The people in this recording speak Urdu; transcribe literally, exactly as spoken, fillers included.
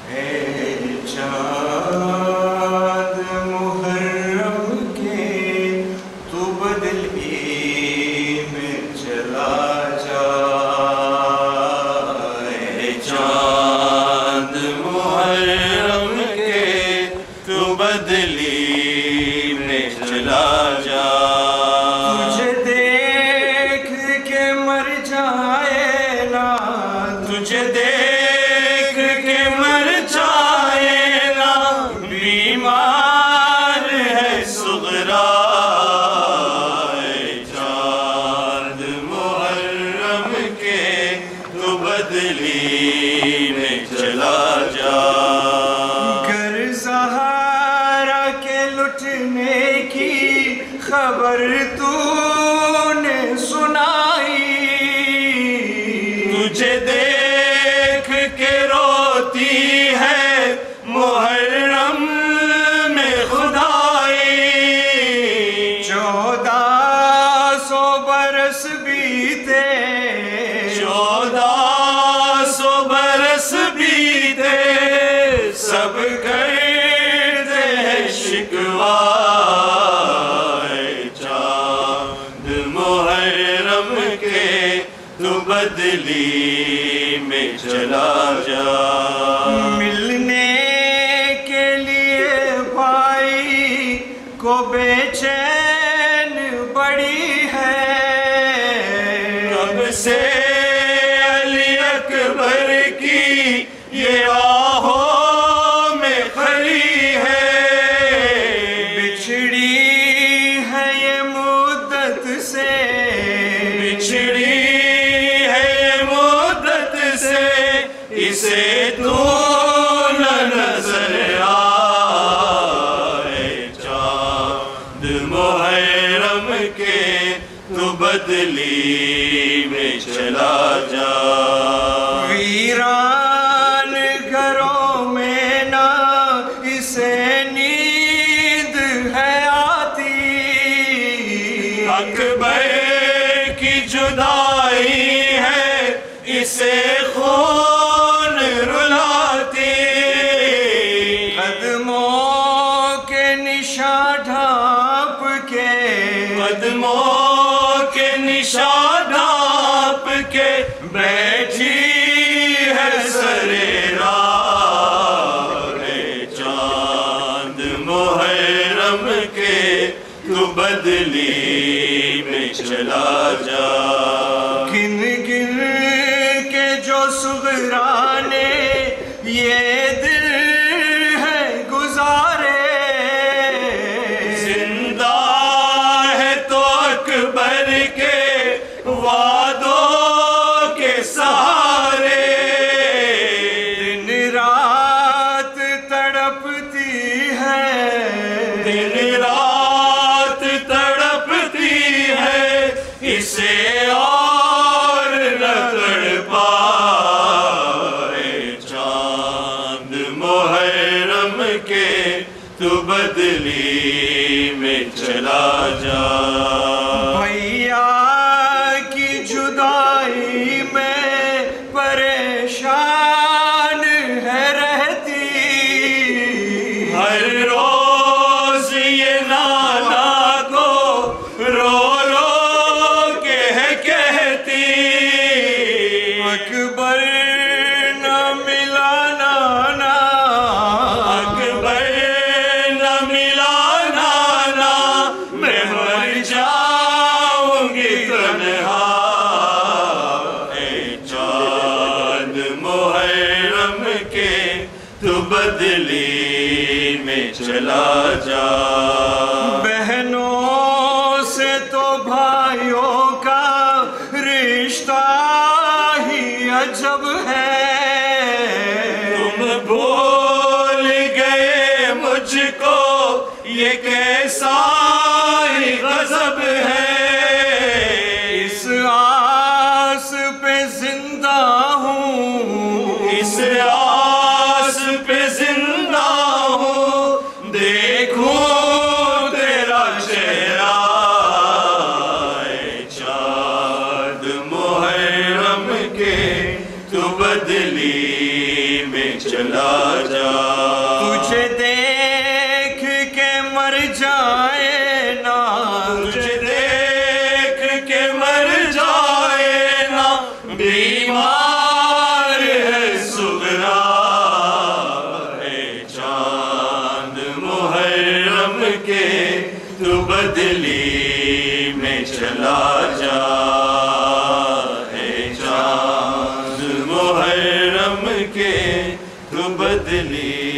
چاند محرم کے تو بدلی میں چلا جا، اے چاند محرم کے تو بدلی میں چلا جا، تجھے دیکھ کے مر جائے نا، تجھے دیکھ کے مر جائے نا، بیمار ہے صغرا، اے چاند محرم کے تو بدلی میں چلا جا، گر زہرا کے لٹنے کی خبر تو نے سنائی، تجھے دیکھ کے روتی ہے محرم میں خدائی، چودہ سو برس بیتے، چودہ سو برس بیتے، سب کرتے ہیں شکوہ، تو بدلی میں چلا جا، ملنے کے لیے بھائی کو بے چین بڑی ہے، کب سے علی اکبر کی یہ آہوں میں کھڑی ہے، بچھڑی ہے یہ مدت سے، بچھڑی اسے تو نہ نظر آئے، چاند محرم کے تو بدلی میں چلا جا، ویران گھروں میں نہ اسے نیند ہے آتی، اکبر کی جدائی ہے اسے خون رلاتی، قدموں کے نشاں ڈھانپ کے، قدموں کے نشاں ڈھانپ کے بیٹھی ہے سرے راہ، اے چاند محرم کے تو بدلی میں چلا جا، گن گن کے جو صغرا نے یہ دل ہے گزارے، زندہ ہے تو اکبر کے وعدوں کے سہارے، دن رات تڑپتی ہے، دن رات تڑپتی ہے، اسے اور نہ تڑپا، اے چاند محرم کے تو بدلی میں چلا جا، بھیا کی جدائی میں پریشان ہے رہتی، ہر روز یہ نانا کو رو رو کے ہے کہتی، اکبر نہ ملا نانا، اکبر نہ ملا نانا، میں مر جاؤں گی تنہا، اے چاند محرم کے تو بدلی میں چلا جا، بہنوں سے تو بھائیوں کا رشتہ ہی عجب ہے، تم بھول گئے مجھ کو یہ کیسا ہی غضب ہے، اس آس پہ زندہ ہوں، اس آس پہ زندہ ہوں، دیکھوں تیرا چہرہ، اے چاند محرم کے تو بدلی میں چلا جا تجھے دیکھ کے مر جائے نا تجھے دیکھ کے مر جائے نا بیمار ہے صغرا اے چاند محرم کے تو بدلی میں چلا جا اے چاند محرم کے تو بدلی